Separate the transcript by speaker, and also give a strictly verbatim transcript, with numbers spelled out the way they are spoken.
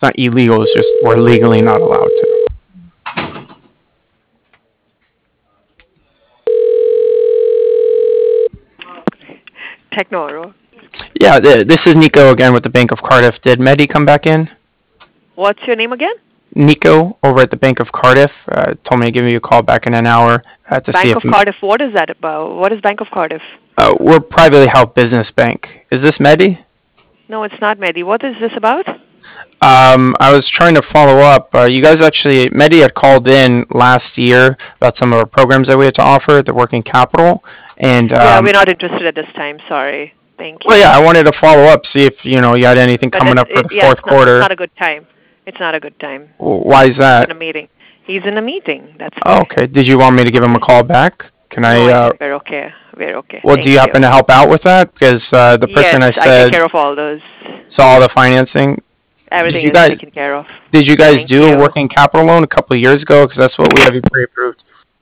Speaker 1: not illegal. It's just we're legally not allowed to.
Speaker 2: Technoro.
Speaker 1: Yeah, th- this is Nico again with the Bank of Cardiff. Did Mehdi come back in?
Speaker 2: What's your name again?
Speaker 1: Nico over at the Bank of Cardiff uh, told me to give you a call back in an hour uh, to see
Speaker 2: Bank
Speaker 1: if
Speaker 2: of Cardiff. What is that about? What is Bank of Cardiff?
Speaker 1: uh, we're a privately held business bank. Is this Mehdi?
Speaker 2: No, it's not Mehdi. What is this about?
Speaker 1: Um, I was trying to follow up. Uh, you guys actually, Mehdi had called in last year about some of our programs that we had to offer, the working capital, and um,
Speaker 2: yeah, we're not interested at this time. Sorry. Thank you.
Speaker 1: Well, yeah, I wanted to follow up, see if you know you had anything
Speaker 2: But
Speaker 1: coming
Speaker 2: it,
Speaker 1: up for
Speaker 2: it,
Speaker 1: the
Speaker 2: yeah,
Speaker 1: fourth
Speaker 2: it's not,
Speaker 1: quarter.
Speaker 2: It's not a good time. It's not a good time.
Speaker 1: Why is
Speaker 2: He's
Speaker 1: that?
Speaker 2: in a meeting. He's in a meeting. That's
Speaker 1: Oh,
Speaker 2: why.
Speaker 1: okay. Did you want me to give him a call back? Can
Speaker 2: No,
Speaker 1: I?
Speaker 2: I
Speaker 1: Uh,
Speaker 2: think we're okay. We're okay.
Speaker 1: well,
Speaker 2: Thank
Speaker 1: do you happen to help out with that? Because uh, the person
Speaker 2: yes,
Speaker 1: I
Speaker 2: I
Speaker 1: said
Speaker 2: take care of all those.
Speaker 1: saw all the financing.
Speaker 2: Everything
Speaker 1: you
Speaker 2: is
Speaker 1: guys-
Speaker 2: taken care of.
Speaker 1: Did you guys
Speaker 2: Thank
Speaker 1: do
Speaker 2: you.
Speaker 1: a working capital loan a couple of years ago? Because that's what we have you pre-approved.